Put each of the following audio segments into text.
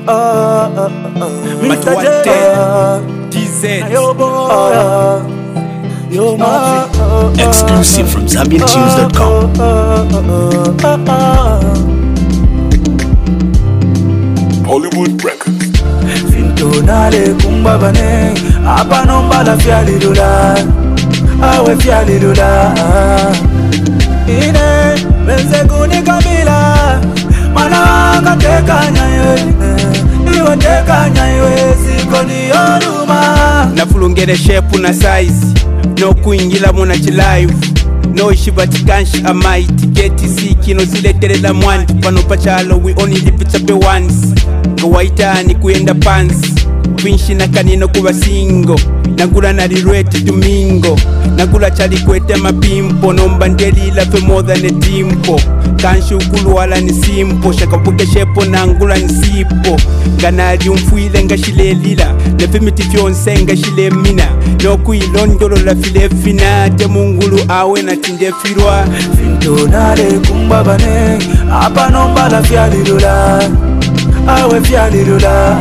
Mr. J, TZ, Exclusive from ZambianTunes.com. Hollywood Records. Fintonale kumbabane apa nombala fialilula awe fialilula ine benze kunikabila mana tekanya iwe tekanya iwe sikoni yoruma nafulungere shape na size no kuingila muna chilive no ishibatikanshi amaiti geti siki no zileterela mwandi pano pachalo we only live it up once kawaitani kuenda pansi pinshi na kanino kuba singo nagula narirwete tumingo nagula chali kwete mapimpo nomba ndelila fe more than a dimpo kanshi ukuluwala ni simpo shakabuke shepo nangula ni sipo ganali umfuile nga shilelila nefimiti fyonse nga shilemina nokuilondolo la filefina temungulu awe na tindefirwa fintonale kumbabane apa nombala fialilula awe fialilula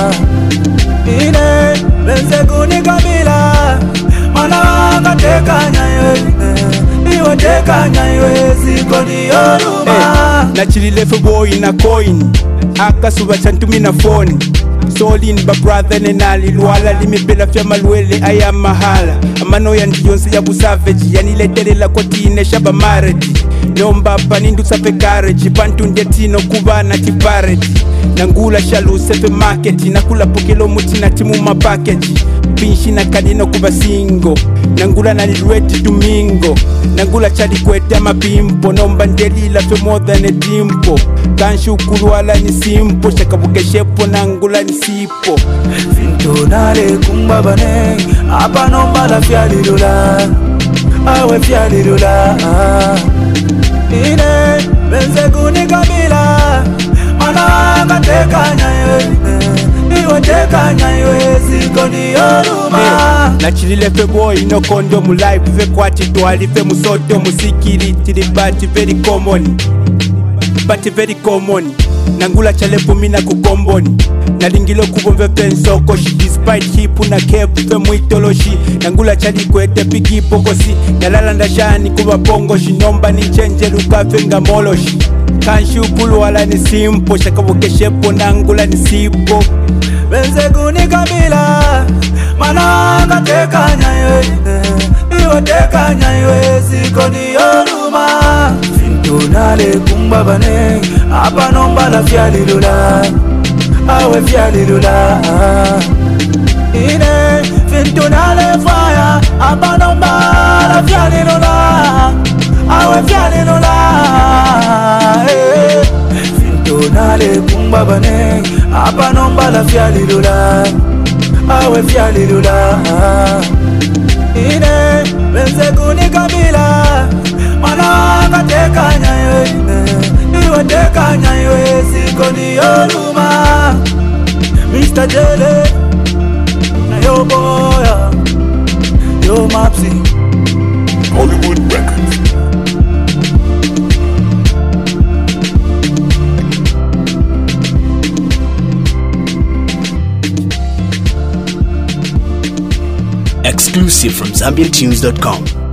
ine benze kunikabila mana tekanya iwe tekanya iwe sikoni yoruma nachililefe boy na coin akasuba chantumi na phone solin ba brother nenali lwala limipela fya malwele aya mahala amano ya ndiyonse ya busavage yaniletelela kotine shaba marriage nomba panindu sape garage pantu ndetino kubana tiparage nangula shaluse fe market nakula pokelo muti na timu ma package pinshi na kanino kuba singo nangula nalirweti tumingo nangula chali kwete mapimpo nomba ndelila fe more than a dimpo kanshi ukuluwala ni simpo shakabuke shepo nangula ni sipo fintonale kumbabane apa nombala fialilula awe fialilula ine benze kunikabila mana tekanya iwe tekanya iwe sikoni yoruma nachililefe boy no kondo mu live ve kwati twalife musoto musikiri but very common nangula chalepo mina kukomboni nalingilo kubombe pensoko shi despite hipu na kepu fe muitoloshi nangula chali kwete pigi pokosi nalala ndashani kuba pongo shi nomba ni chenje lukafe nga moloshi kanshi ukulu wala ni simpo shakabuke shepo nangula ni sipo benze kunikabila mana tekanya iwe tekanya iwe sikoni yoruma fintonale kumbabane apa nombala fialilula awe fialilula ine fintonale fire apa nombala fialilula awe fialilula fintonale kumbabane apa nombala fialilula awe fialilula ine benze kunikabila mana tekanya iwe tekanya iwe sikoni yoruma Mr. Jele na yo boya yo mapsi Hollywood Records. Exclusive from ZambianTunes.com.